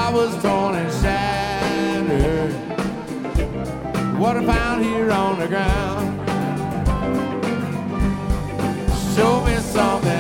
I was torn and shattered. What I found here on the ground. Show me something